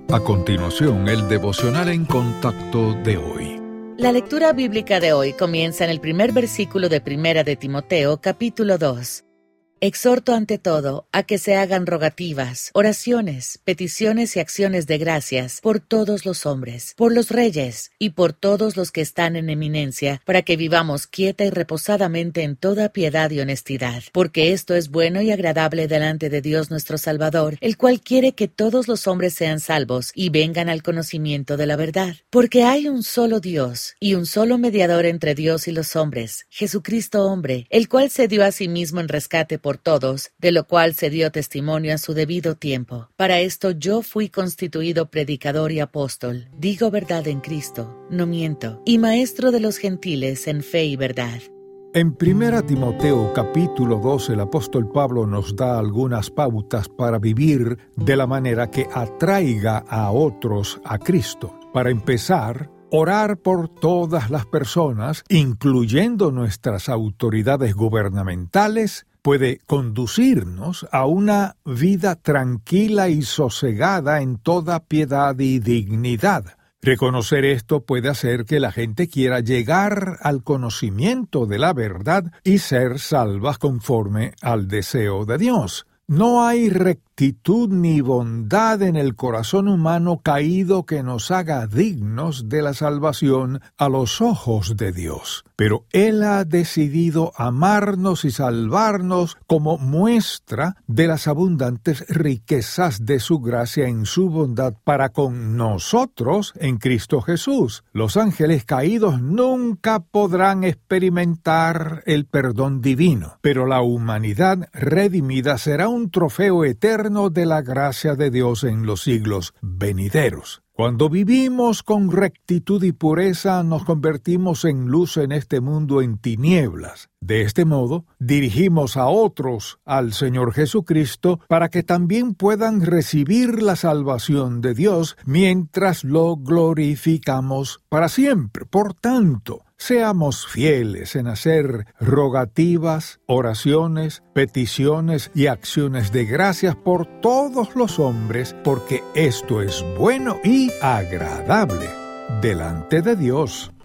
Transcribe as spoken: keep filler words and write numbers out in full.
A continuación, el devocional en contacto de hoy. La lectura bíblica de hoy comienza en el primer versículo de Primera de Timoteo, capítulo dos. Exhorto ante todo a que se hagan rogativas, oraciones, peticiones y acciones de gracias por todos los hombres, por los reyes y por todos los que están en eminencia, para que vivamos quieta y reposadamente en toda piedad y honestidad, porque esto es bueno y agradable delante de Dios nuestro Salvador, el cual quiere que todos los hombres sean salvos y vengan al conocimiento de la verdad. Porque hay un solo Dios y un solo mediador entre Dios y los hombres, Jesucristo hombre, el cual se dio a sí mismo en rescate por por todos, de lo cual se dio testimonio a su debido tiempo. Para esto yo fui constituido predicador y apóstol, digo verdad en Cristo, no miento, y maestro de los gentiles en fe y verdad. En Primera Timoteo capítulo dos, el apóstol Pablo nos da algunas pautas para vivir de la manera que atraiga a otros a Cristo. Para empezar, orar por todas las personas, incluyendo nuestras autoridades gubernamentales, puede conducirnos a una vida tranquila y sosegada en toda piedad y dignidad. Reconocer esto puede hacer que la gente quiera llegar al conocimiento de la verdad y ser salvas conforme al deseo de Dios. No hay rectitud ni bondad en el corazón humano caído que nos haga dignos de la salvación a los ojos de Dios. Pero Él ha decidido amarnos y salvarnos como muestra de las abundantes riquezas de su gracia en su bondad para con nosotros en Cristo Jesús. Los ángeles caídos nunca podrán experimentar el perdón divino, pero la humanidad redimida será un un trofeo eterno de la gracia de Dios en los siglos venideros. Cuando vivimos con rectitud y pureza, nos convertimos en luz en este mundo en tinieblas. De este modo, dirigimos a otros al Señor Jesucristo para que también puedan recibir la salvación de Dios mientras lo glorificamos para siempre. Por tanto, seamos fieles en hacer rogativas, oraciones, peticiones y acciones de gracias por todos los hombres, porque esto es bueno y agradable delante de Dios.